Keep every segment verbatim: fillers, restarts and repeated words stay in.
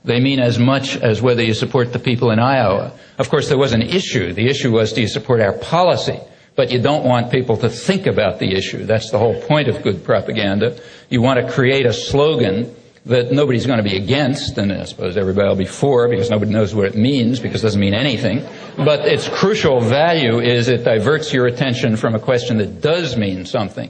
They mean as much as whether you support the people in Iowa. Of course, there was an issue. The issue was, do you support our policy? But you don't want people to think about the issue. That's the whole point of good propaganda. You want to create a slogan that nobody's going to be against, and I suppose everybody will be for, because nobody knows what it means, because it doesn't mean anything. But its crucial value is it diverts your attention from a question that does mean something.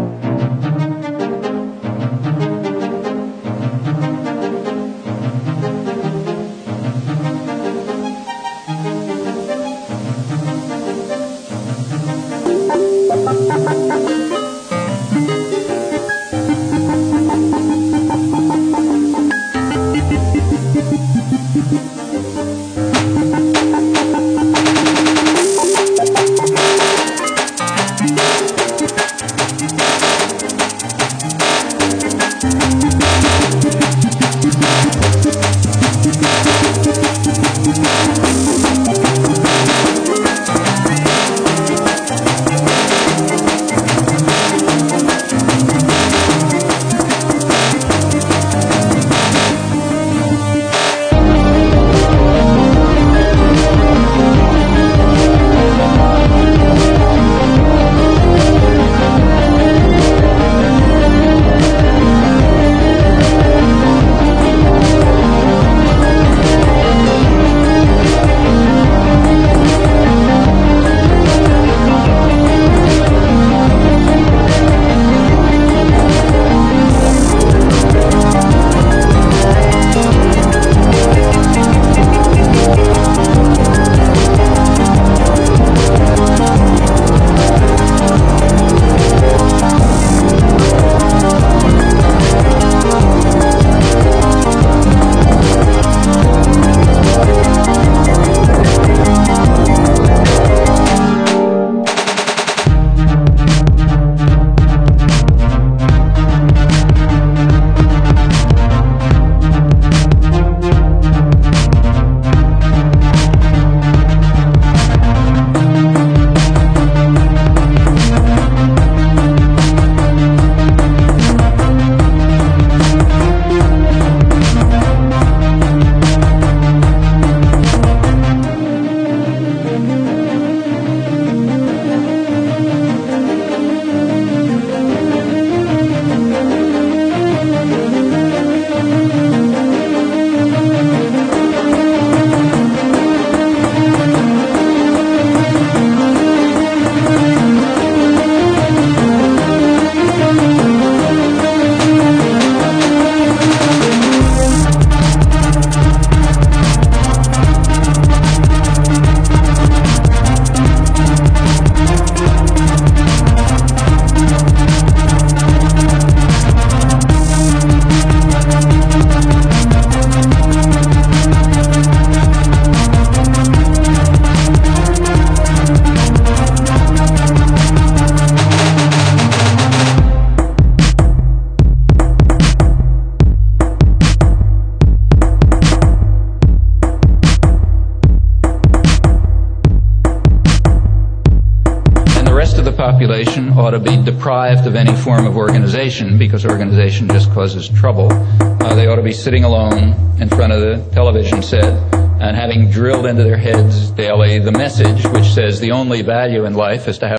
Population ought to be deprived of any form of organization, because organization just causes trouble. Uh, they ought to be sitting alone in front of the television set and having drilled into their heads daily the message which says the only value in life is to have